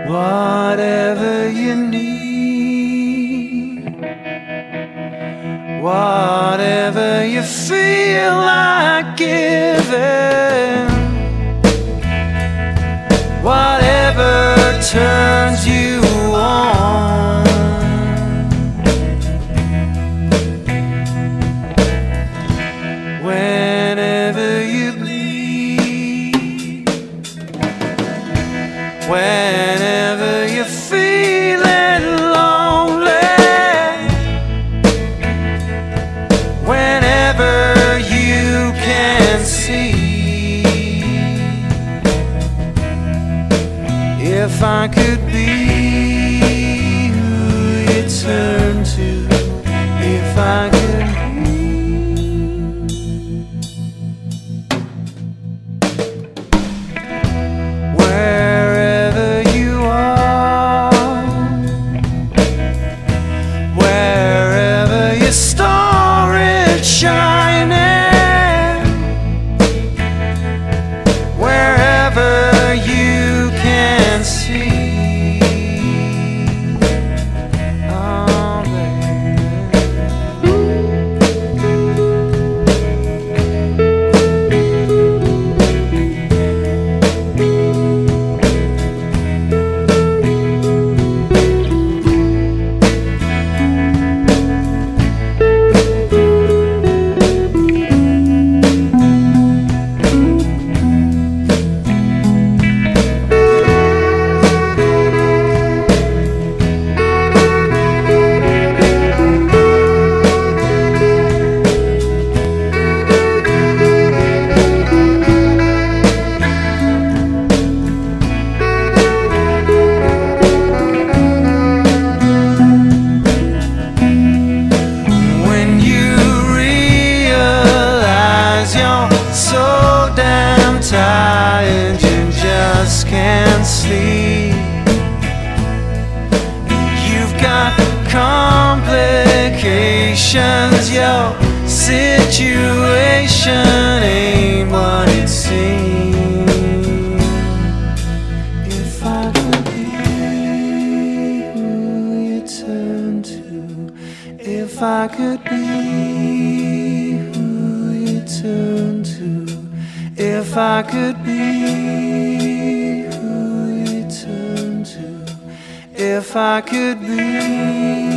Whatever you need, whatever you feel like giving, whatever turns you on, whenever you bleed, whenever you're feeling lonely, whenever you can see, if I could be who you turn to, if I could tired, you just can't sleep. You've got complications, your situation ain't what it seems. If I could be who you turn to, if I could be who you turn to, if I could be who you turn to, if I could be.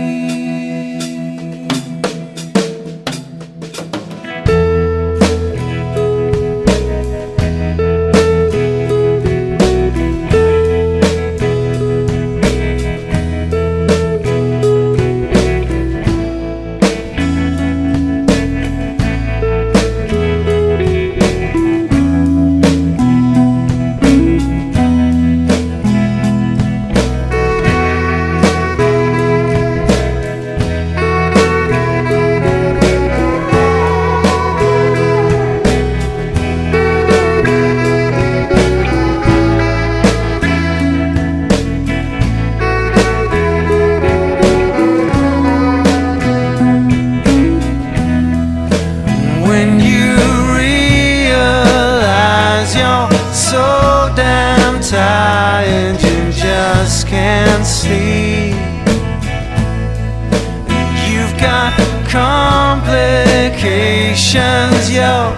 Tired, you just can't sleep. You've got complications, your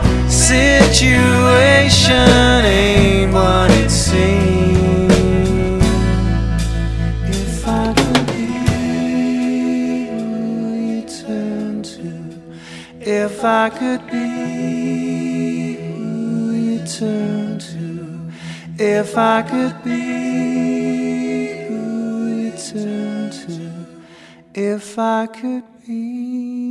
situation ain't what it seems. If I could be who you turn to, if I could be who you turn to, if I could be who you turn to, if I could be.